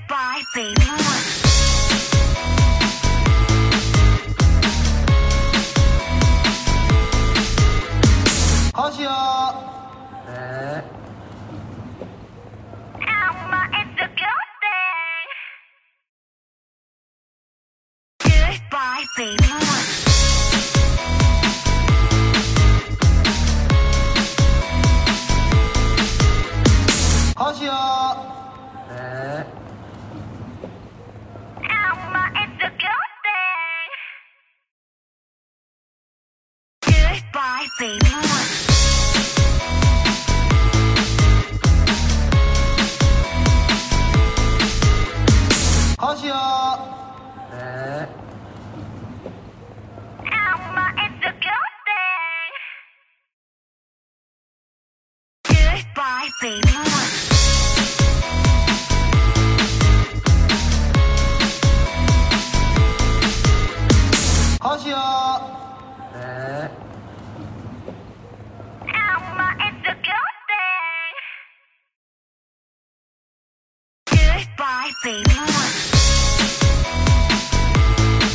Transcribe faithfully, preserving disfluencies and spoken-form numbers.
Goodbye, baby. こうしよう。えー Alma, it's a good thing. Goodbye, baby. こうしよう。えー Alma, it's a good thing. Goodbye, baby. こうしよう。えー Alma, it's a good thing. Goodbye, baby. こうしよう。えー Alma, it's a good thing. Goodbye, baby.